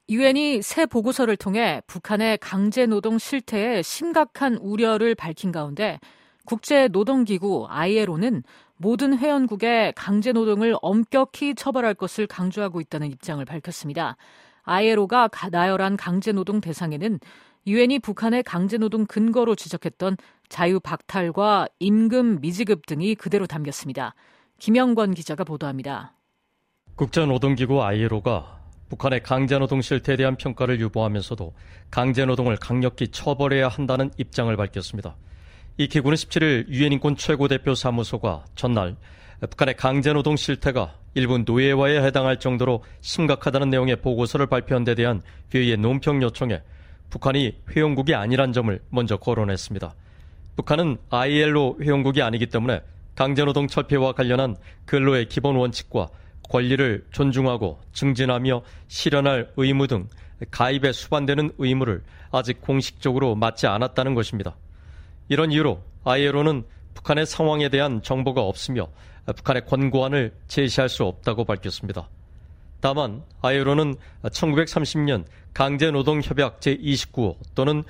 유엔이 새 보고서를 통해 북한의 강제노동 실태에 심각한 우려를 밝힌 가운데 국제노동기구 ILO는 모든 회원국의 강제노동을 엄격히 처벌할 것을 강조하고 있다는 입장을 밝혔습니다. ILO가 나열한 강제노동 대상에는 유엔이 북한의 강제노동 근거로 지적했던 자유박탈과 임금 미지급 등이 그대로 담겼습니다. 김영권 기자가 보도합니다. 국제노동기구 ILO가 북한의 강제노동 실태에 대한 평가를 유보하면서도 강제노동을 강력히 처벌해야 한다는 입장을 밝혔습니다. 이 기구는 17일 유엔 인권 최고대표 사무소가 전날 북한의 강제노동 실태가 일부 노예화에 해당할 정도로 심각하다는 내용의 보고서를 발표한 데 대한 회의의 논평 요청에 북한이 회원국이 아니란 점을 먼저 거론했습니다. 북한은 ILO 회원국이 아니기 때문에 강제노동 철폐와 관련한 근로의 기본 원칙과 권리를 존중하고 증진하며 실현할 의무 등 가입에 수반되는 의무를 아직 공식적으로 맡지 않았다는 것입니다. 이런 이유로 ILO는 북한의 상황에 대한 정보가 없으며 북한의 권고안을 제시할 수 없다고 밝혔습니다. 다만 ILO는 1930년 강제노동협약 제29호 또는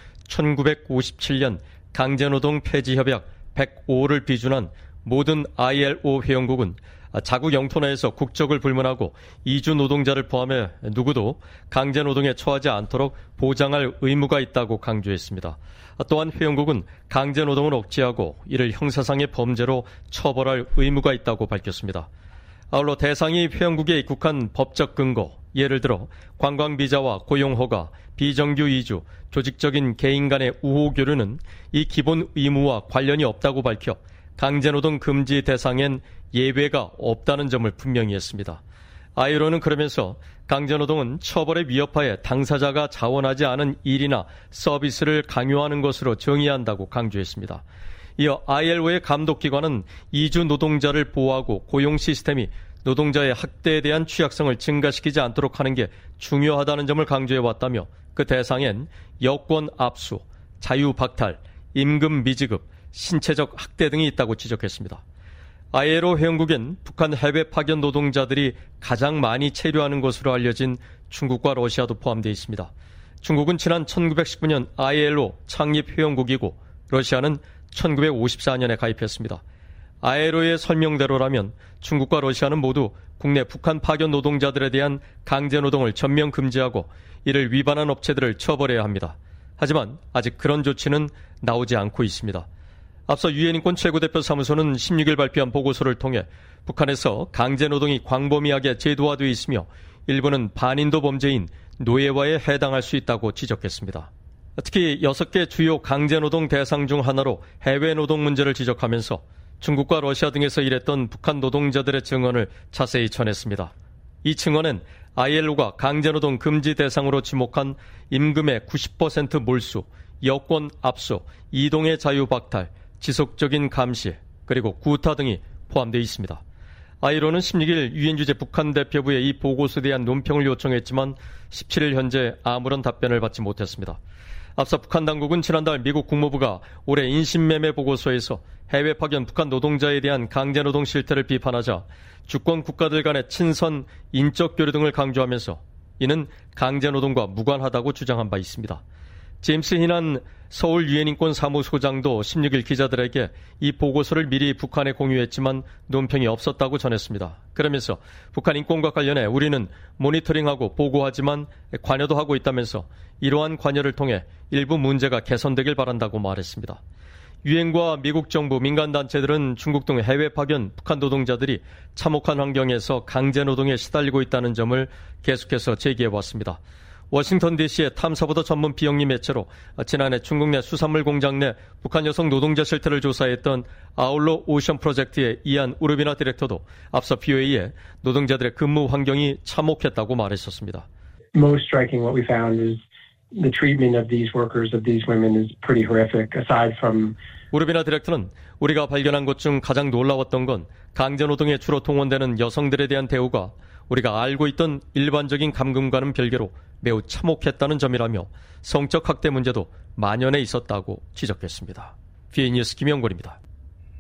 1957년 강제노동 폐지협약 105호를 비준한 모든 ILO 회원국은 자국 영토 내에서 국적을 불문하고 이주 노동자를 포함해 누구도 강제노동에 처하지 않도록 보장할 의무가 있다고 강조했습니다. 또한 회원국은 강제노동을 억제하고 이를 형사상의 범죄로 처벌할 의무가 있다고 밝혔습니다. 아울러 대상이 회원국에 입국한 법적 근거, 예를 들어 관광비자와 고용허가, 비정규 이주, 조직적인 개인 간의 우호교류는 이 기본 의무와 관련이 없다고 밝혀 강제노동 금지 대상엔 예외가 없다는 점을 분명히 했습니다. ILO는 그러면서 강제노동은 처벌의 위협하에 당사자가 자원하지 않은 일이나 서비스를 강요하는 것으로 정의한다고 강조했습니다. 이어 ILO의 감독기관은 이주 노동자를 보호하고 고용 시스템이 노동자의 학대에 대한 취약성을 증가시키지 않도록 하는 게 중요하다는 점을 강조해왔다며 그 대상엔 여권 압수, 자유박탈, 임금 미지급, 신체적 학대 등이 있다고 지적했습니다. ILO 회원국엔 북한 해외 파견 노동자들이 가장 많이 체류하는 것으로 알려진 중국과 러시아도 포함되어 있습니다. 중국은 지난 1919년 ILO 창립 회원국이고 러시아는 1954년에 가입했습니다. ILO의 설명대로라면 중국과 러시아는 모두 국내 북한 파견 노동자들에 대한 강제노동을 전면 금지하고 이를 위반한 업체들을 처벌해야 합니다. 하지만 아직 그런 조치는 나오지 않고 있습니다. 앞서 유엔 인권 최고대표 사무소는 16일 발표한 보고서를 통해 북한에서 강제노동이 광범위하게 제도화되어 있으며 일부는 반인도 범죄인 노예화에 해당할 수 있다고 지적했습니다. 특히 6개 주요 강제노동 대상 중 하나로 해외 노동 문제를 지적하면서 중국과 러시아 등에서 일했던 북한 노동자들의 증언을 자세히 전했습니다. 이 증언엔 ILO가 강제노동 금지 대상으로 지목한 임금의 90% 몰수, 여권 압수, 이동의 자유 박탈, 지속적인 감시, 그리고 구타 등이 포함되어 있습니다. ILO는 16일 유엔 주재 북한 대표부에 이 보고서에 대한 논평을 요청했지만 17일 현재 아무런 답변을 받지 못했습니다. 앞서 북한 당국은 지난달 미국 국무부가 올해 인신매매 보고서에서 해외 파견 북한 노동자에 대한 강제노동 실태를 비판하자 주권 국가들 간의 친선 인적 교류 등을 강조하면서 이는 강제노동과 무관하다고 주장한 바 있습니다. 제임스 히난 서울 유엔인권 사무소장도 16일 기자들에게 이 보고서를 미리 북한에 공유했지만 논평이 없었다고 전했습니다. 그러면서 북한 인권과 관련해 우리는 모니터링하고 보고하지만 관여도 하고 있다면서 이러한 관여를 통해 일부 문제가 개선되길 바란다고 말했습니다. 유엔과 미국 정부 민간단체들은 중국 등 해외 파견 북한 노동자들이 참혹한 환경에서 강제노동에 시달리고 있다는 점을 계속해서 제기해왔습니다. 워싱턴 DC의 탐사보도 전문 비영리 매체로 지난해 중국 내 수산물 공장 내 북한 여성 노동자 실태를 조사했던 아울러 오션 프로젝트의 이안 우르비나 디렉터도 앞서 BOA에 노동자들의 근무 환경이 참혹했다고 말했었습니다. Most striking what we found is the treatment of these workers, of these women is pretty horrific aside from 우르비나 디렉터는 우리가 발견한 것 중 가장 놀라웠던 건 강제노동에 주로 동원되는 여성들에 대한 대우가 우리가 알고 있던 일반적인 감금과는 별개로 매우 참혹했다는 점이라며 성적 학대 문제도 만연해 있었다고 지적했습니다. VA 뉴스 김영권입니다.